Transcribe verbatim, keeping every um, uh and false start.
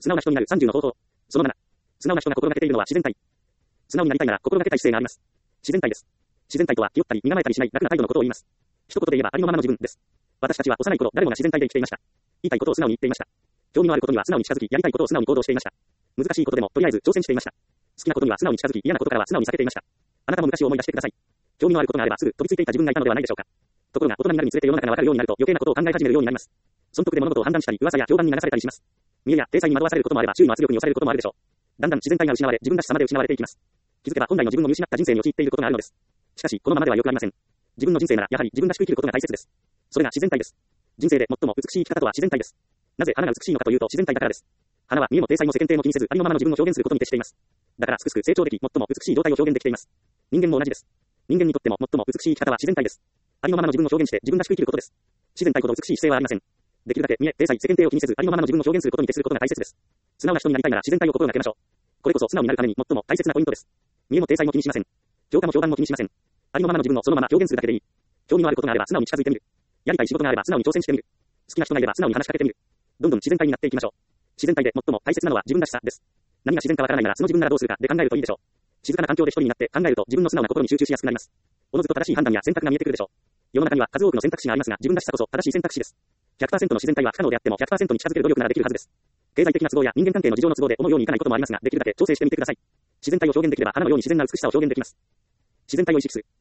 素直な人になるさんじゅうの方法。そのなな。素直な人が心がけているのは自然体。素直になりたいなら心がけたい姿勢があります。自然体です。自然体とは気負ったり身構えたりしない楽な態度のことを言います。一言で言えばありのままの自分です。私たちは幼い頃誰もが自然体で生きていました。言いたいことを素直に言っていました。興味のあることには素直に近づき、やりたいことを素直に行動していました。難しいことでもとりあえず挑戦していました。好きなことには素直に近づき、嫌なことからは素直に避けていました。あなたも昔を思い出してください。興味のあることがあればすぐ飛びついていた自分がいたのではないでしょうか。ところが大人になるにつれて世の中がわかるようになると余計なことを考え始めるようになります。損得で物事を判断したり、噂や評判に流されたりします。見栄や体裁に惑わされることもあれば周囲の圧力に押されることもあるでしょう。だんだん自然体が失われ、自分らしさまで失われていきます。気づけば本来の自分を見失った人生に陥っていることがあるのです。しかし、このままではよくありません。自分の人生ならやはり自分らしく生きることが大切です。それが自然体です。人生で最も美しい生き方とは自然体です。なぜ花が美しいのかというと自然体だからです。花は見栄も体裁も世間体も気にせずありのままの自分を表現することに徹しています。だからすくすく成長でき、最も美しい状態を表現できています。人間も同じです。人間にとっても最も美しい生き方は自然体です。ありのままの自分を表現して自分らしく生きることです。自然体ほど美しい姿勢はありません。できるだけ見栄、体裁、世間体を気にせずありのままの自分を表現することに徹することが大切です。素直な人になりたいなら自然体を心がけましょう。これこそ素直になるために最も大切なポイントです。見栄も体裁も気にしません。評価も評判も気にしません。ありのままの自分をそのまま表現するだけでいい。興味のあることがあれば素直に近づいてみる。やりたい仕事があれば素直に挑戦してみる。好きな人がいれば素直に話しかけてみる。どんどん自然体になっていきましょう。自然体で最も大切なのは自分らしさです。何が自然かわからないならその自分ならどうするかで考えるといいでしょう。静かな環境で一人になって考えると自分の素直な心に集中しやすくなります。おのずと正しい判断や選択が見えてくるでしょう。世の中には数多くの選択肢がありますが自分らしさこそ正しい選択肢です。ひゃくパーセント の自然体は不可能であっても ひゃくパーセント に近づける努力ならできるはずです。経済的な都合や人間関係の事情の都合で思うようにいかないこともありますができるだけ調整してみてください。自然体を表現できれば花のように自然な美しさを表現できます。自然体を意識する。